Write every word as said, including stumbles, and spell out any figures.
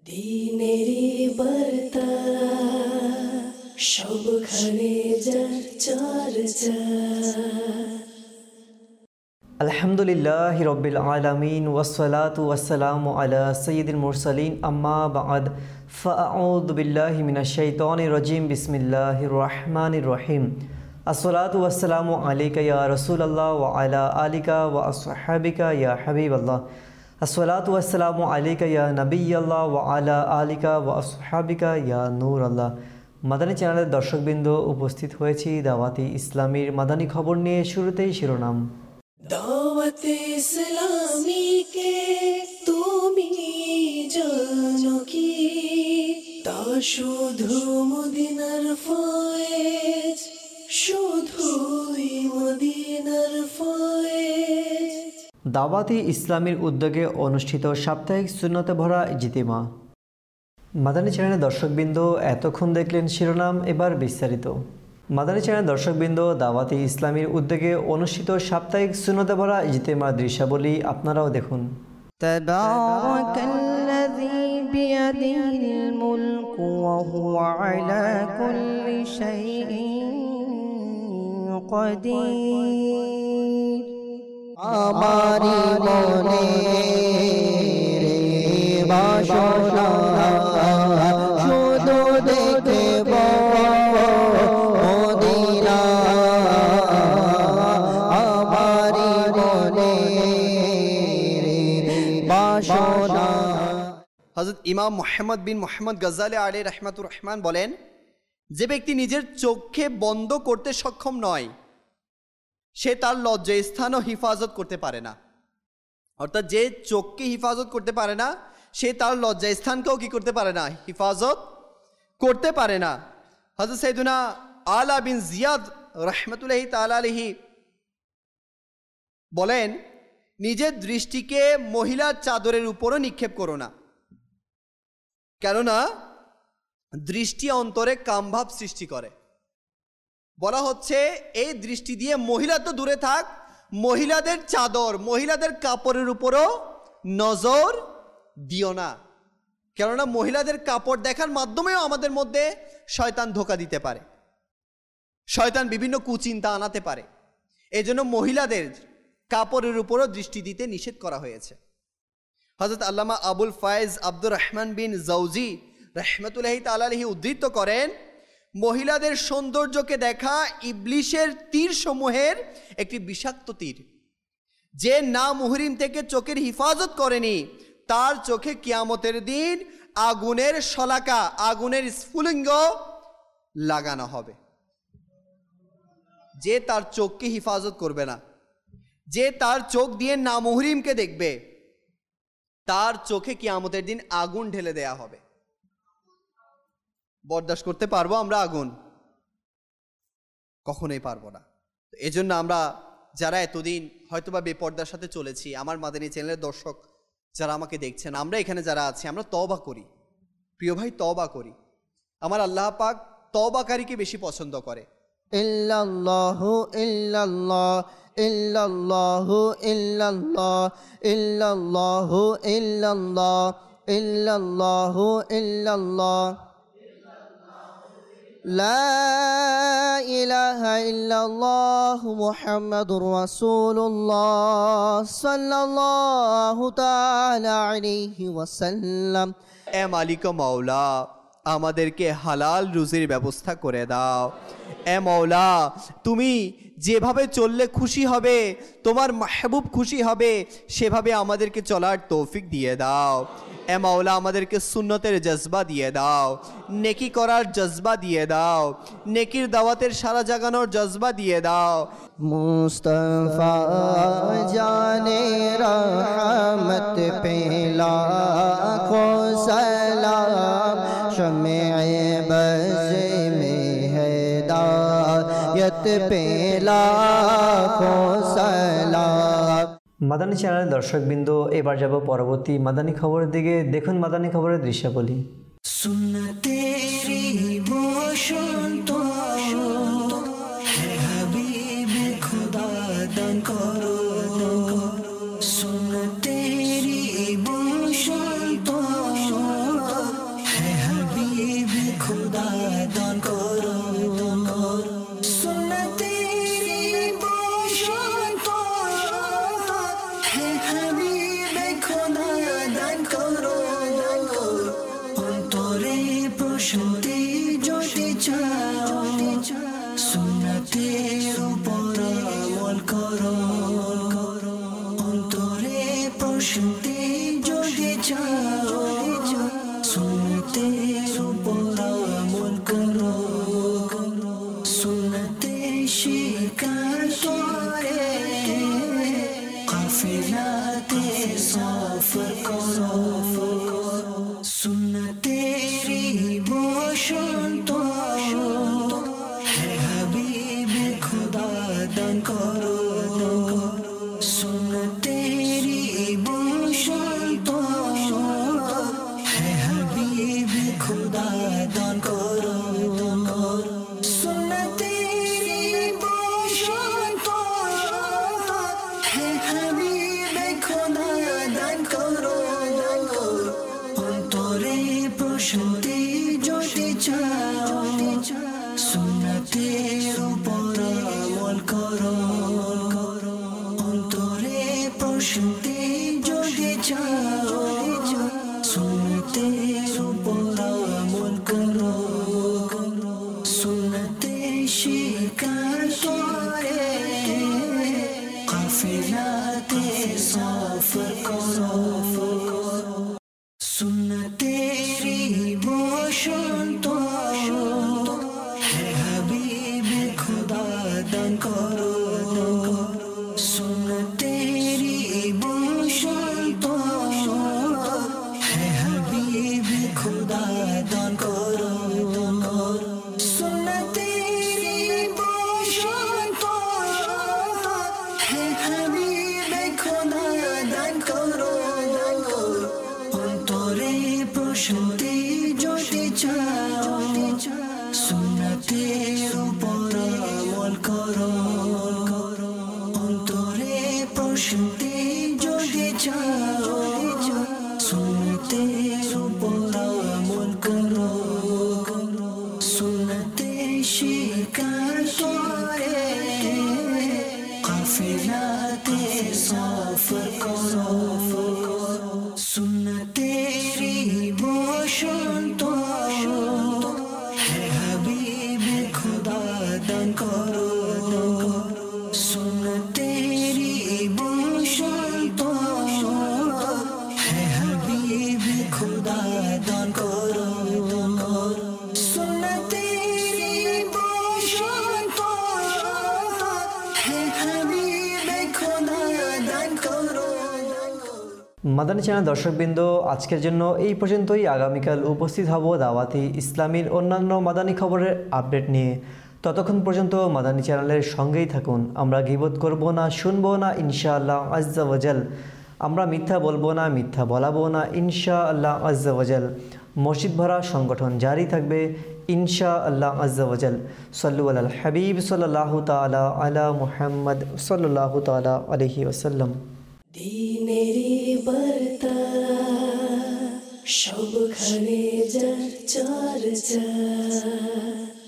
দিনেরি বার্তা সবখানে যার চর্চা। আলহামদুলিল্লাহি রাব্বিল আলামিন ওয়াসসালাতু ওয়াসসালামু আলা সাইয়্যিদিল মুরসালিন আম্মা বা'দ ফাআউযু বিল্লাহি মিনাশ শাইতানির রাজিম বিসমিল্লাহির রহমানির রহিম। আসসালাতু ওয়াসসালামু আলাইকা ইয়া রাসূলুল্লাহ ওয়া আলা আলিকা ওয়া আসহাবিকা ইয়া হাবিবাল্লাহ। আসসালাতু ওয়াসসালামু আলাইকা ইয়া নবিয়াল্লাহ ওয়া আলা আলিকা ওয়া আসহাবিকা ইয়া নূরাল্লাহ। মাদানী চ্যানেলের দর্শকবৃন্দ, উপস্থিত হয়েছি দাওয়াতি ইসলামীর মাদানী খবর নিয়ে। শুরুতেই শিরোনাম। দাওয়াতে ইসলামী কে তুমি জানো কি? তা শুধু মদিনার ফয়েজ, শুধুই মদিনার ফয়েজ। দাওয়াতি ইসলামীর উদ্যোগে অনুষ্ঠিত সাপ্তাহিক সুন্নতে ভরা ইজতিমা। মাদানী চ্যানেলের দর্শকবৃন্দ, এতক্ষণ দেখলেন শিরোনাম, এবার বিস্তারিত। মাদানী চ্যানেল দর্শকবৃন্দ, দাওয়াতি ইসলামীর উদ্যোগে অনুষ্ঠিত সাপ্তাহিক সুন্নতে ভরা ইজতিমার দৃশ্যাবলী আপনারাও দেখুন। তাবারাকাল্লাযী বিয়াদিহিল মুলকু ওয়া হুয়া আলা কুল্লি শাইইন কাদির। আমারি মনে রে বাসনা শুধু দেখব মদিনা। আমারি মনে রে বাসনা। হযরত ইমাম মুহাম্মদ বিন মুহাম্মদ গজ্জালি আলাইহি রাহমাতুর রহমান বলেন, যে ব্যক্তি নিজের চোখকে বন্ধ করতে সক্ষম নয়, সে তার লজ্জাস্থানও হিফাজত করতে পারে না। অর্থাৎ যে চোখকে হিফাজত করতে পারে না, সে তার লজ্জাস্থানকেও কি করতে পারে না? হিফাজত করতে পারে না। হযরত সাইয়্যিদুনা আলা বিন জিয়াদ রাহমাতুল্লাহি তাআলা আলাইহি বলেন, নিজের দৃষ্টিকে মহিলার চাদরের উপরও নিক্ষেপ করো না, কেননা দৃষ্টি অন্তরে কামভাব সৃষ্টি করে। বলা হচ্ছে এই দৃষ্টি দিয়ে মহিলা তো দূরে থাক, মহিলাদের চাদর, মহিলাদের কাপড়ের উপরও নজর দিও না, কেননা মহিলাদের কাপড় দেখার মাধ্যমেও আমাদের মধ্যে শয়তান ধোঁকা দিতে পারে, শয়তান বিভিন্ন কুচিন্তা আনাতে পারে। এই জন্য মহিলাদের কাপড়ের উপরও দৃষ্টি দিতে নিষেধ করা হয়েছে। হযরত আল্লামা আবুল ফায়েজ আব্দুর রহমান বিন জাওজি রাহমাতুল্লাহি তাআলা আলাইহি উদ্ধৃত করেন, মহিলাদের সৌন্দর্যকে দেখা ইবলিশের তীর সমূহের একটি বিষাক্ত তীর। যে না মুহরিম থেকে চোখের হিফাজত করেনি, তার চোখে কিয়ামতের দিন আগুনের শলাকা, আগুনের স্ফুলিঙ্গ লাগানো হবে। যে তার চোখকে হিফাজত করবে না, যে তার চোখ দিয়ে না মুহরিমকে দেখবে, তার চোখে কিয়ামতের দিন আগুন ঢেলে দেয়া হবে। বরদাস্ত করতে পারবো আমরা আগুন? কখনোই পারবো না। এজন্য আমরা যারা এতদিন হয়তোবা বেপর্দার সাথে চলেছি, আমার মাদানী চ্যানেলের দর্শক যারা আমাকে দেখছেন, আমরা এখানে যারা আছি, আমরা তওবা করি। প্রিয় ভাই, তওবা করি। আমার আল্লাহ পাক তওবাকারীকে বেশি পছন্দ করে। ইল্লাল্লাহু ইল্লাল্লাহ ইল্লাল্লাহু ইল্লাল্লাহ ইল্লাল্লাহু ইল্লাল্লাহ ইল্লাল্লাহু ইল্লাল্লাহ লা ইলাহা ইল্লাল্লাহু মুহাম্মাদুর রাসূলুল্লাহ সাল্লাল্লাহু তাআলা আলাইহি ওয়াসাল্লাম। এ মালিক মাওলা, আমাদেরকে হালাল রুজির ব্যবস্থা করে দাও। এ মাওলা, তুমি যেভাবে চললে খুশি হবে, তোমার মাহবুব খুশি হবে, সেভাবে আমাদেরকে চলার তৌফিক দিয়ে দাও। এ মাওলা, আমাদেরকে সুন্নতের জজবা দিয়ে দাও, নেকি করার জজবা দিয়ে দাও, নেকির দাওয়াতের সারা জাগানোর জজবা দিয়ে দাও। মুস্তাফা জানে রহমত পে লাখো সালাম, শমে বজ মে হিদায়ত পে লাখো সালাম। মাদানী চ্যানেলের দর্শকবৃন্দ, এবার যাব পরবর্তী মাদানী খবরের দিকে। দেখুন মাদানী খবরের দৃশ্যাবলী। সুন্নতেরি বসন্ত হে হাবিব খোদা দান করো, সুন্নতেরি বসন্ত প্রশান্তি যদি চাও সুন্নতের উপর আমল করো অন্তরে প্রশান্তি যদি চাও সুন্নতের উপর আমল করো সুন্নতে শিকার করে কাফিলাতে সফর করো সুন্নতেরি বসন্ত হে হাবিবে খুদা দান করো সুন্নতেরি বসন্ত হে হাবিবে খুদা দান করো সুন্নতেরি বসন্ত হে হাবিবে খুদা দান করো অন্তরে প্রশান্তি যদি চাও সুন্নতের উপর আমল করো অন্তরে প্রশান্তি যদি চাও সুন্নতের উপর আমল করো সুন্নতে শিকার করে কাফিলাতে সফর করো সুন্নতেরি বসন্ত হে হাবিবে খুদা দান করো সুন্নতেরি বসন্ত হে হাবিবে খুদা দান করো সুন্নতেরি বসন্ত হে হাবিবে খুদা দান করো অন্তরে প্রশান্তি যদি চাও সুন্নতের উপর আমল করো অন্তরে প্রশান্তি যদি চাও সুন্নতের উপর আমল করো সুন্নতে শিকার করে কাফিলাতে সফর করো সুন্নতেরি বসন্ত হে হাবিবে খুদা দান করো সুন্নতেরি বসন্ত হে হাবিবে খুদা দান করো সুন্নতেরি বসন্ত হে হাবিবে খুদা দান করো। মাদানী চ্যানেল দর্শকবৃন্দ, আজকের জন্য এই পর্যন্তই। আগামীকাল উপস্থিত হব দাওয়াতি ইসলামীর অন্যান্য মাদানী খবরের আপডেট নিয়ে। ততক্ষণ পর্যন্ত মাদানী চ্যানেলের সঙ্গেই থাকুন। আমরা গীবত করব না, শুনবো না ইনশাআল্লাহ আজ্জা ওয়াজাল। আমরা মিথ্যা বলবো না, মিথ্যা বলাবো না ইনশাআল্লাহ আজ্জা ওয়াজাল। মসজিদ ভরা সংগঠন জারি থাকবে ইনশাআল্লাহ আজ্জা ওয়াজাল। সাল্লু আলাল হাবিব সাল্লাল্লাহু তাআলা আলা মুহাম্মদ সাল্লাল্লাহু তাআলা আলাইহি ওয়াসাল্লাম। দিনেরি বার্তা সবখানে যার চর্চা।